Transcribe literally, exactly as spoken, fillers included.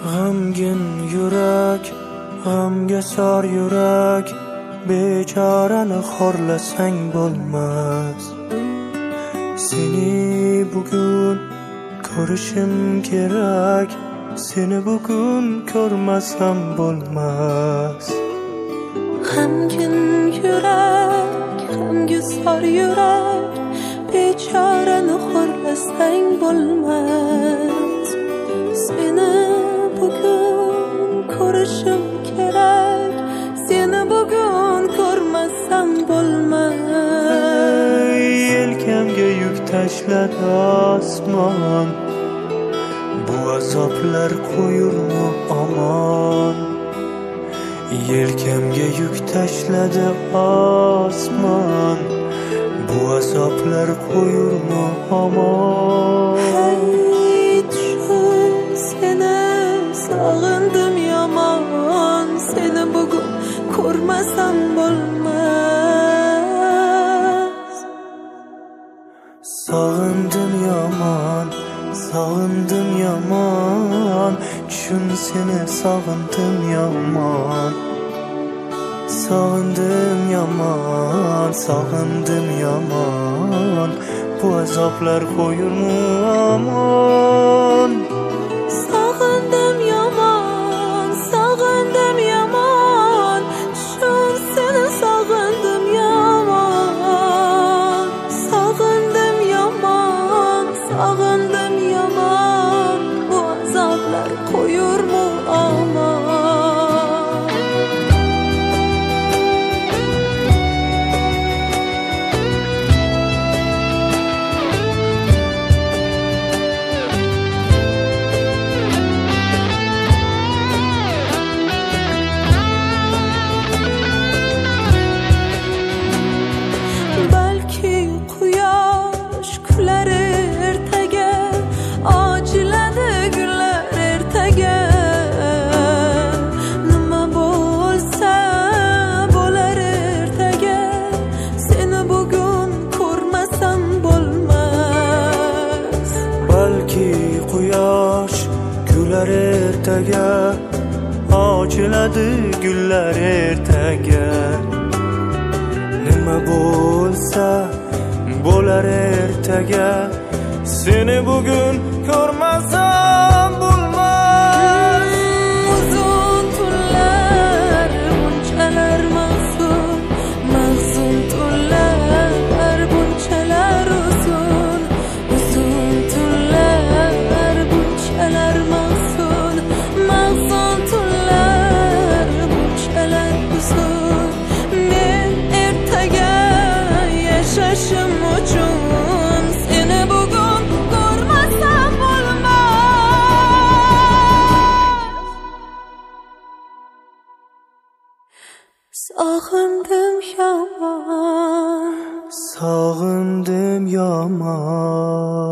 G'amgin yurak, g'amga sor yurak, bechorani xorlasang bo'lmas. Seni bugun ko'rishim kerak, seni bugun ko'rmasam bo'lmas. G'amgin yurak, g'amga sor yurak, bechorani xorlasang bo'lmas. Seni bugun ko'rishim kerak, seni bugun ko'rmasam bo'lmas. Yelkamga yuk tashladi osmon, bu azoblar qo'yurmi omon? Yelkamga yuk tashladi osmon, bu azoblar qo'yurmi omon? Hey, tushun, seni sog'indim yomon, seni bugun ko'rmasam bo'lmas. Sog'indim yomon, sog'indim yomon, tushun seni sog'indim yomon. Sog'indim yomon, sog'indim yomon, bu azoblar qo'yurmi omon? Sog'indim yomon, sog'indim yomon, tushun seni sog'indim yomon. Sog'indim yomon, sog'indim yomon, bu azoblar qo'yurmi omon? Ertaga ochiladi gullar ertaga. Nima bo'lsa bo'lar ertaga, seni bugun ko'rmasam bo'lmas. Uzun tunlar bunchalar mahzun, mahzun tunlar bunchalar uzun. Uzun tunlar bunchalar mahzun, mahzun tunlar bunchalar uzun. Men ertaga yashashim uchun seni bugun ko'rmasam bo'lmas. Sog'indim yomon, sog'indim yomon.